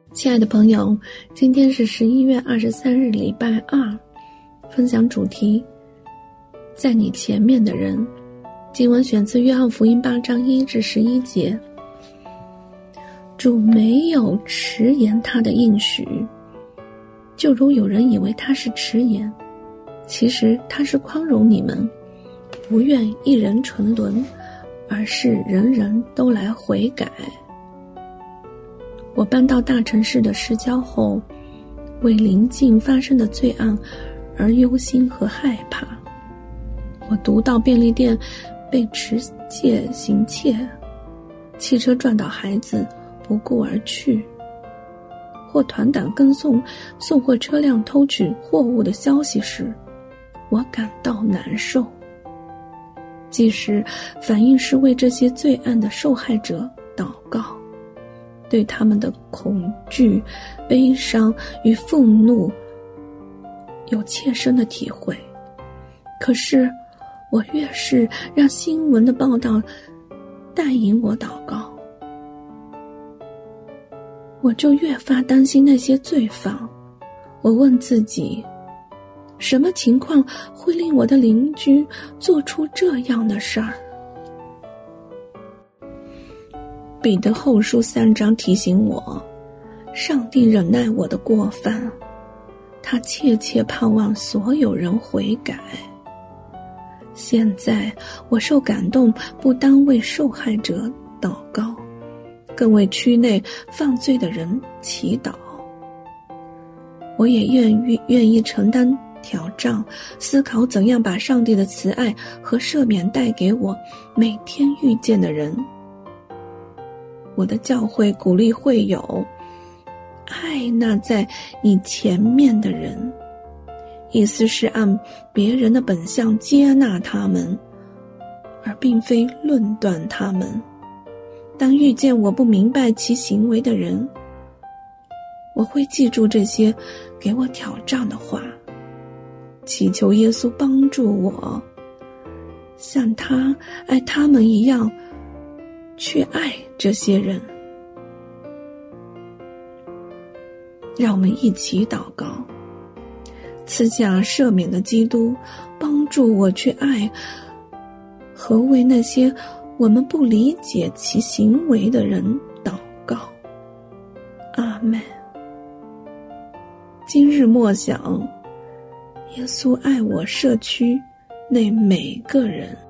亲爱的朋友，今天是11月23日，礼拜二，分享主题：在你前面的人。经文选自约翰福音8章1至11节。主没有迟延他的应许，就如有人以为他是迟延，其实他是宽容你们，不愿一人沉沦，而是人人都来悔改。我搬到大城市的市郊后，为邻近发生的罪案而忧心和害怕。我读到便利店被持械行窃，汽车撞倒孩子不顾而去，或团党跟送货车辆偷取货物的消息时，我感到难受。即使反应是为这些罪案的受害者祷告，对他们的恐惧、悲伤与愤怒有切身的体会，可是我越是让新闻的报道带引我祷告，我就越发担心那些罪犯。我问自己，什么情况会令我的邻居做出这样的事儿？彼得后书3章提醒我，上帝忍耐我的过犯，他切切盼望所有人悔改。现在我受感动，不单为受害者祷告，更为区内犯罪的人祈祷。我也愿意承担挑战，思考怎样把上帝的慈爱和赦免带给我每天遇见的人。我的教会鼓励会友爱那在你前面的人，意思是按别人的本相接纳他们，而并非论断他们。当遇见我不明白其行为的人，我会记住这些给我挑战的话，祈求耶稣帮助我，像他爱他们一样去爱这些人。让我们一起祷告，赐下赦免的基督，帮助我去爱和为那些我们不理解其行为的人祷告。阿们。今日默想，耶稣爱我社区内每个人。